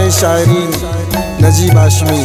शायरी नजीब हाशमी।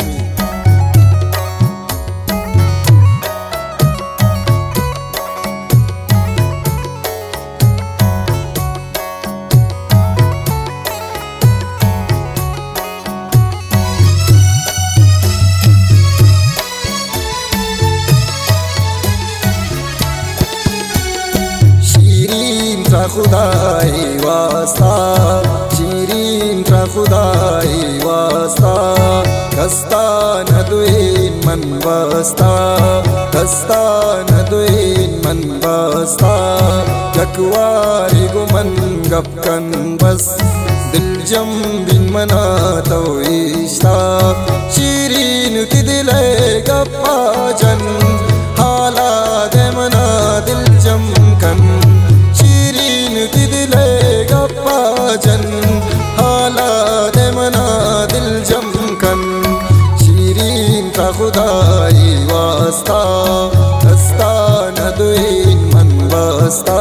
खुदाई वास्ता शीरीन रा खुदाई वास्ता कस्ता नदुइन मन वास्ता कस्ता नदुइन मन वास्ता जकवारी गुमन गपकन बस दिल जम बिन मना तो इश्ता शीरीन की दिले गप्पा जन हाला दे मना दिल जम कन जन हाला दे मना दिल जमकन शीरीन का खुदाई वास्ता कस्ता नदुइन मन वास्ता।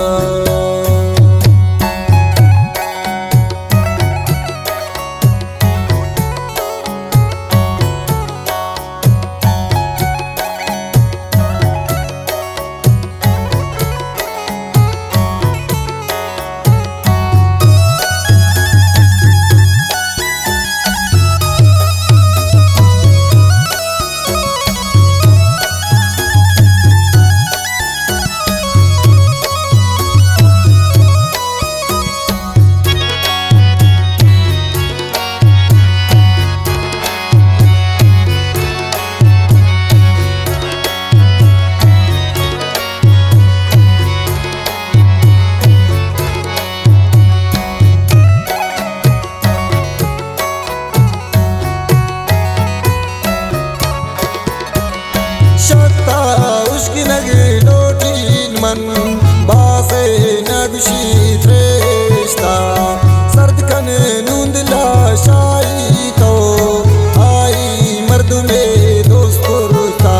उसकी नगी लोटीन मन बासे नगशी त्रेष्टा सर्द कन नूंद लाशाई तो आई मर्द में दोस्त रुता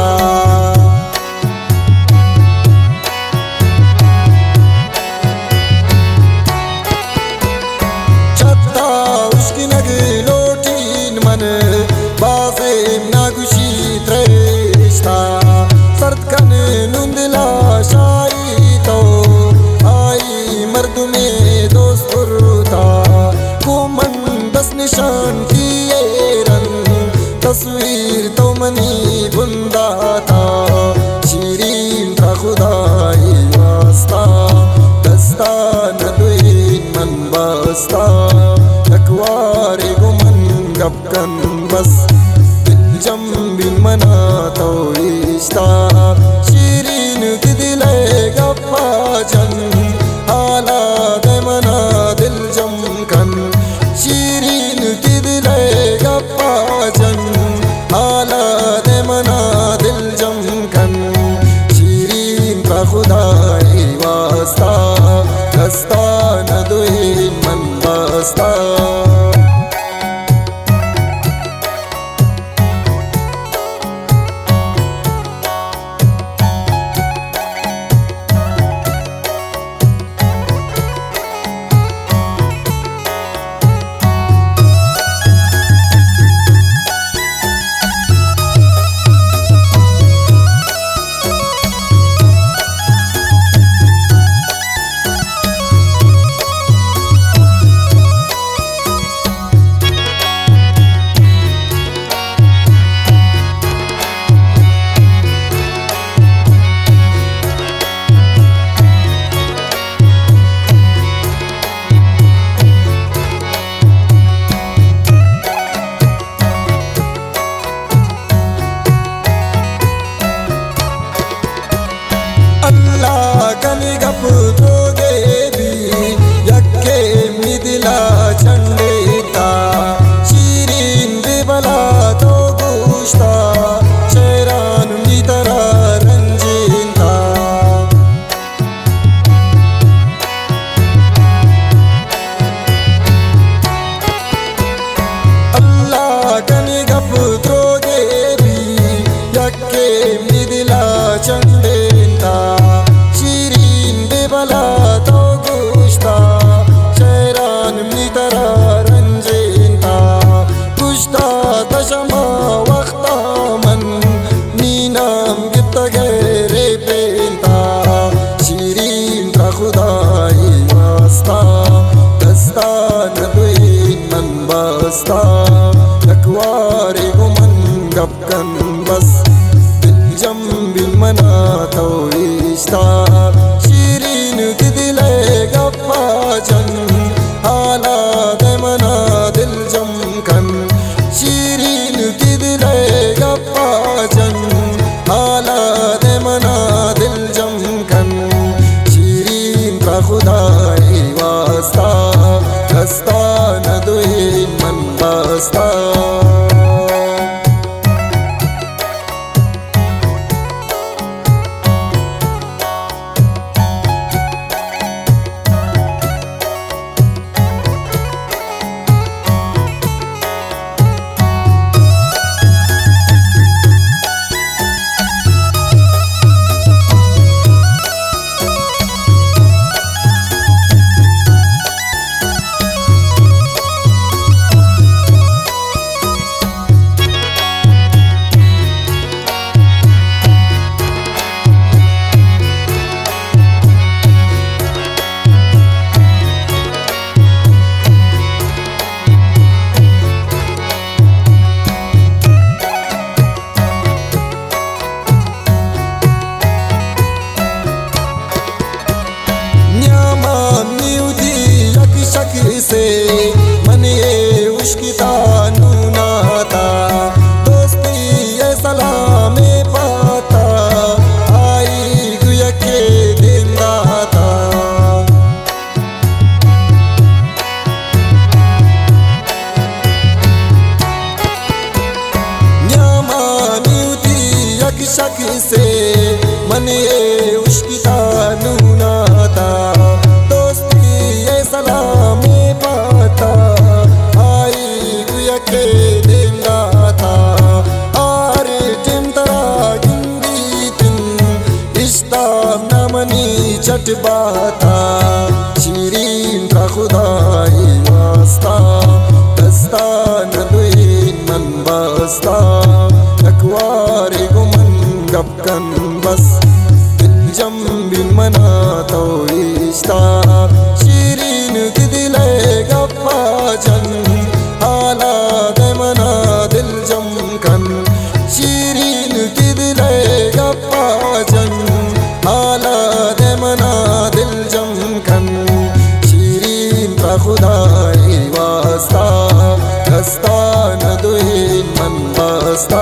छत्ता उसकी नगी लोटीन मन बासे नगशी त्रेष्टा सर्द कन नूंद लाशाई तो आई मर्द में दोस्त रुता कुमन दस निशान किए रंग तस्वीर तो मनी बुंदा था शीरीन का खुदाई वास्ता दस्ता नदुइन मन वास्ता अकवारे गुमन गपकन बस दिल जम बिन मना तो इश्ता शीरीन की दिले गप्पा जन हाला दे मना दिल जमकन शीरीन की दिले गप्पा जन हाला दे मना दिल जमकन शीरीन का खुदाई वास्ता कस्ता नदुइन मन वास्ता। gabkan bas diljam bilmana tawishta shirin didile gabbajan hala demana diljam kan shirin didile gabbajan hala demana diljam kan shirin ka khudai wasta rasta na duin man basta से मन ये उश्की तानू नाता दोस्ती ये सलामे पाता आई गुया के दिन दाता न्यामा न्यूती यक शक से मन ये उश्की तानू नाता दोस्ती ये सलामे आई गुया के दिन दाता आर टिम तरा गिंदी तिन रिश्ता नमनी चटबाता शिरीन का खुदाई वास्ता दस्ता नदुइन मन बस्ता अकवारे गुमन गबकन बस दिलजम बिन मना तोइश्ता शिरीन दिदिले गब्बाजन हाला देमना दिलजम कन शिरीन दिदिले गब्बाजन हाला देमना दिलजम कन शिरीन का खुदाई वास्ता रस्ता न दुइन मन बस्ता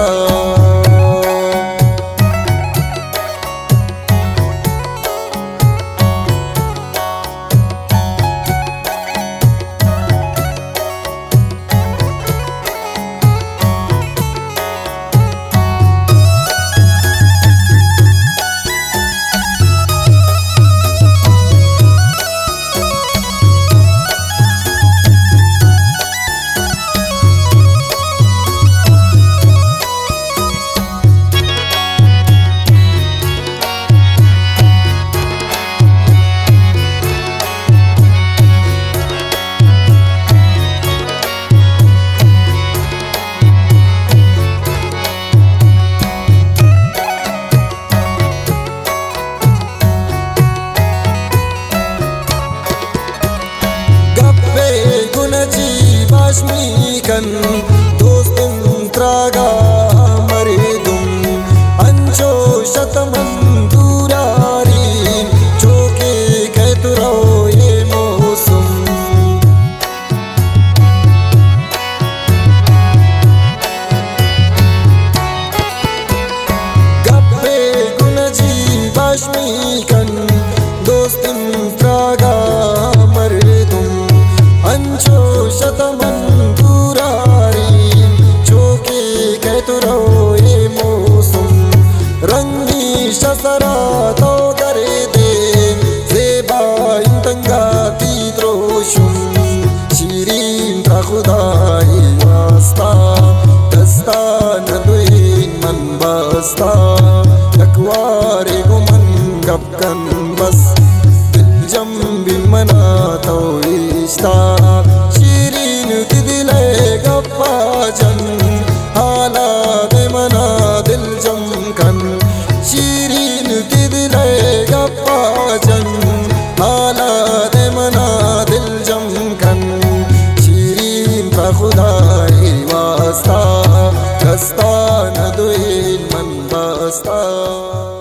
Kan dostum traga maridum ancho shataman durari choke kaituro ye mosum gappe gunaji bashmi kan dostum traga maridum ancho shataman शसरा तो करे दे ज़ेबा इंतंगा तीद्रोशुम शिरीन का खुदाई वास्ता दस्ता नदुइन मन बस्ता यकवारे गुमन गबकन बस दिलजम बिमना तोइश्ता शिरीन दिदिले गब्बाजन हाला देमना दिलजम कन शिरीन दिदिले गब्बाजन हाला देमना दिलजम कन शिरीन का खुदाई वास्ता دستان دوی من بستا